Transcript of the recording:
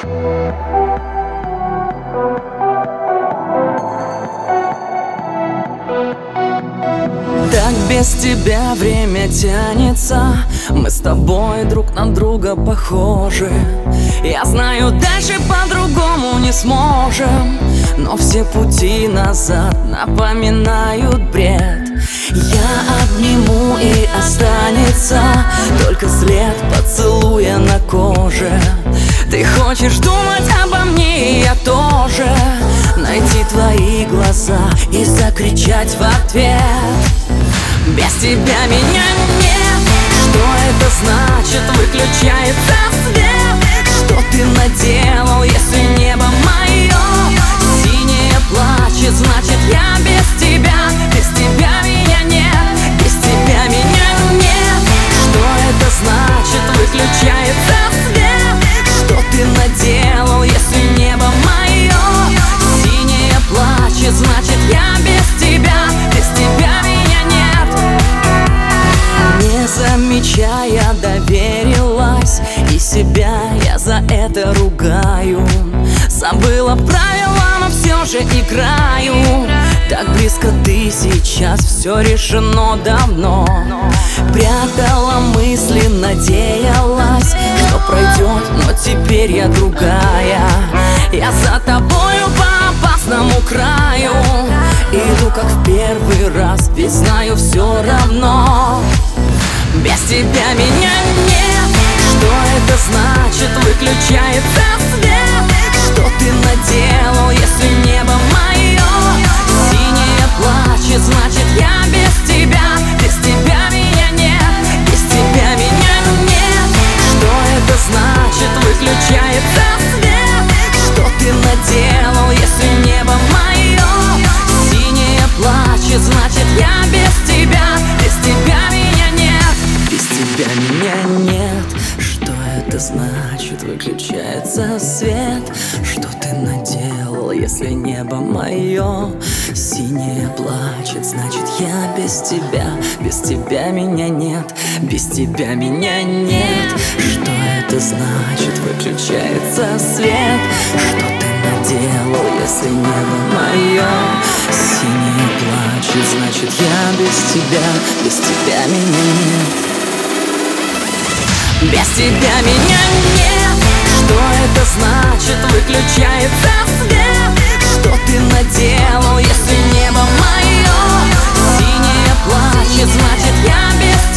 Так без тебя время тянется, мы с тобой друг на друга похожи. Я знаю, дальше по-другому не сможем, но все пути назад напоминают бред. Я обниму и останется только след поцелуя на коже. Ты хочешь думать обо мне, и я тоже. Найти твои глаза и закричать в ответ: без тебя меня нет. Что это значит? Выключается свет. Что ты наделал, если небо мое синее плачет? Значит, я без тебя. Без тебя меня нет. Без тебя меня нет. Что это значит? Выключается свет. Что ты наделал, если небо мое синее плачет? Значит, я без тебя. Без тебя меня нет. Не замечая, доверилась, и себя я за это ругаю. Забыла правила, но все же играю. Так близко ты сейчас, все решено давно. Прятала мысли, надеялась, что пройдет, но теперь я другая. Я за тобою по опасному краю. Иду как в первый раз, ведь знаю все равно. Без тебя меня нет. Что это значит? Выключается свет. Что ты наделал, если небо мое синее плачет? Значит, я без тебя. Без тебя меня нет. Без тебя меня нет. Что это значит? Выключается свет. Что ты наделал, если небо мое синее плачет? Значит, я без тебя. Без тебя меня нет. Без тебя меня нет. Что это значит? Выключается свет. Что ты наделал, если небо мое синее плачет? Значит, я без тебя. Без тебя меня нет. Без тебя меня нет. Что это значит? Выключается свет. Что ты наделал, если небо мое синее плачет? Значит, я без тебя. Без тебя меня нет. Без тебя меня нет. Что это значит? Выключается свет. Что ты наделал, если небо мое синее плачет? Значит, я без тебя.